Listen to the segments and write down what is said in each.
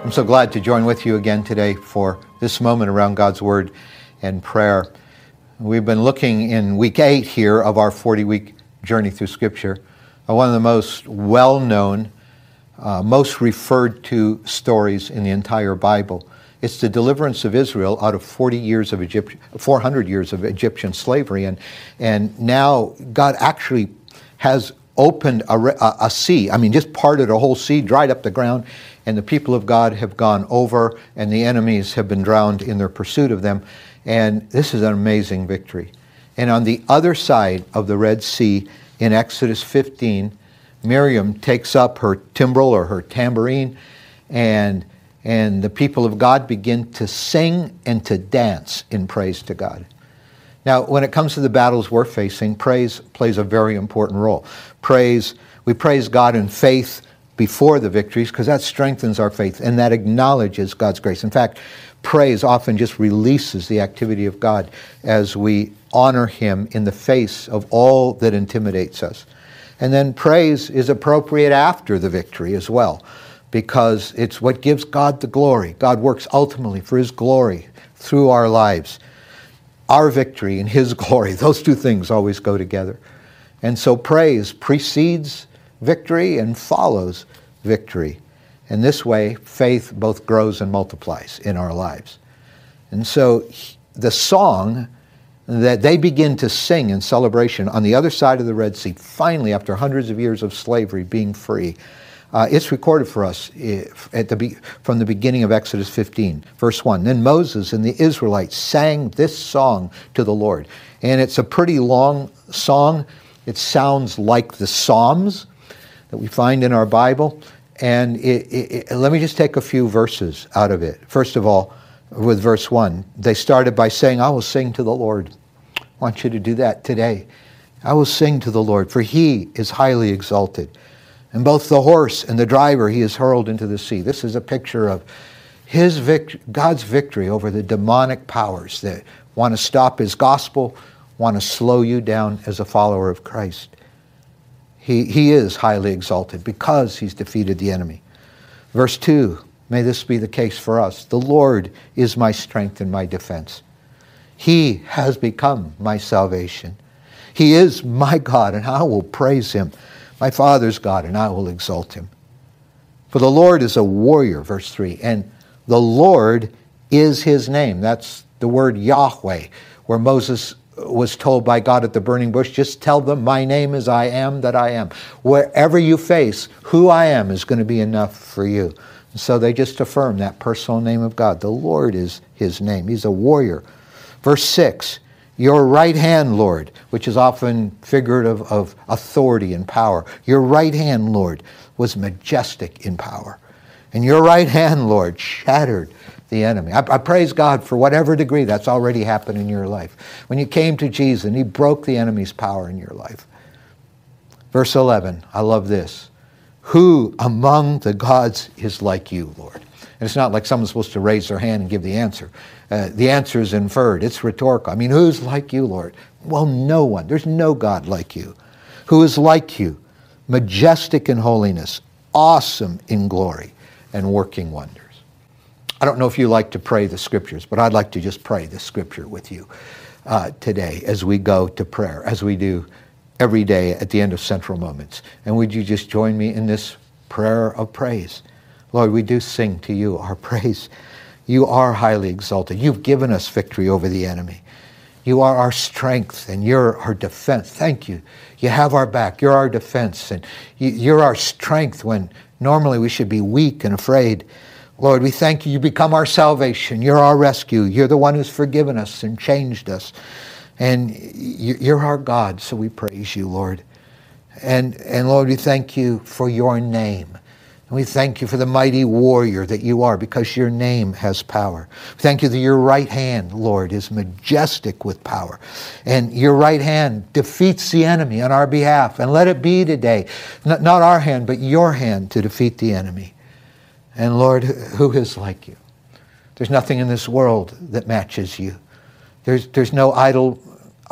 I'm so glad to join with you again today for this moment around God's Word and prayer. We've been looking in week 8 here of our 40-week journey through Scripture. One of the most well-known, most referred to stories in the entire Bible. It's the deliverance of Israel out of 400 years of Egyptian slavery. And now God actually has opened a sea. I mean, just parted a whole sea, dried up the ground, and the people of God have gone over, and the enemies have been drowned in their pursuit of them. And this is an amazing victory. And on the other side of the Red Sea, in Exodus 15, Miriam takes up her timbrel or her tambourine, and the people of God begin to sing and to dance in praise to God. Now, when it comes to the battles we're facing, praise plays a very important role. We praise God in faith before the victories because that strengthens our faith and that acknowledges God's grace. In fact, praise often just releases the activity of God as we honor Him in the face of all that intimidates us. And then praise is appropriate after the victory as well, because it's what gives God the glory. God works ultimately for His glory through our lives. Our victory and His glory, those two things always go together. And so praise precedes victory and follows victory. And this way, faith both grows and multiplies in our lives. And so the song that they begin to sing in celebration on the other side of the Red Sea, finally after hundreds of years of slavery being free, it's recorded for us from the beginning of Exodus 15, verse 1. Then Moses and the Israelites sang this song to the Lord. And it's a pretty long song. It sounds like the Psalms that we find in our Bible. And let me just take a few verses out of it. First of all, with verse 1, they started by saying, I will sing to the Lord. I want you to do that today. I will sing to the Lord, for He is highly exalted. And both the horse and the driver He has hurled into the sea. This is a picture of God's victory over the demonic powers that want to stop His gospel, want to slow you down as a follower of Christ. He is highly exalted because He's defeated the enemy. Verse 2, may this be the case for us. The Lord is my strength and my defense. He has become my salvation. He is my God, and I will praise Him. My Father's God, and I will exalt Him. For the Lord is a warrior, verse 3, and the Lord is His name. That's the word Yahweh, where Moses was told by God at the burning bush, just tell them, my name is I am that I am. Wherever you face, who I am is going to be enough for you. And so they just affirm that personal name of God. The Lord is His name. He's a warrior. Verse 6, your right hand, Lord, which is often figurative of authority and power. Your right hand, Lord, was majestic in power. And your right hand, Lord, shattered the enemy. I praise God for whatever degree that's already happened in your life. When you came to Jesus and He broke the enemy's power in your life. Verse 11, I love this. Who among the gods is like you, Lord? And it's not like someone's supposed to raise their hand and give the answer. The answer is inferred. It's rhetorical. I mean, who's like you, Lord? Well, no one. There's no God like you. Who is like you? Majestic in holiness, awesome in glory, and working wonders. I don't know if you like to pray the Scriptures, but I'd like to just pray the Scripture with you today as we go to prayer, as we do every day at the end of Central Moments. And would you just join me in this prayer of praise? Lord, we do sing to You our praise. You are highly exalted. You've given us victory over the enemy. You are our strength and You're our defense. Thank You. You have our back. You're our defense. And You're our strength when normally we should be weak and afraid. Lord, we thank You. You become our salvation. You're our rescue. You're the one who's forgiven us and changed us. And You're our God, so we praise You, Lord. And Lord, we thank You for Your name. And we thank You for the mighty warrior that You are, because Your name has power. We thank You that Your right hand, Lord, is majestic with power. And Your right hand defeats the enemy on our behalf. And let it be today, not our hand, but Your hand to defeat the enemy. And Lord, who is like You? There's nothing in this world that matches You. There's no idol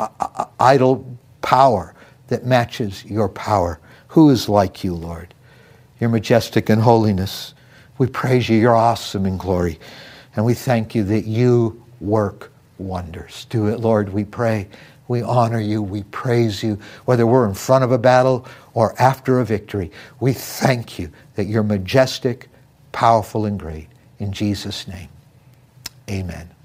power that matches Your power. Who is like You, Lord? You're majestic in holiness. We praise you. You're awesome in glory. And we thank you that you work wonders. Do it, Lord, we pray. We honor you. We praise you. Whether we're in front of a battle or after a victory, we thank you that you're majestic, powerful, and great. In Jesus' name, amen.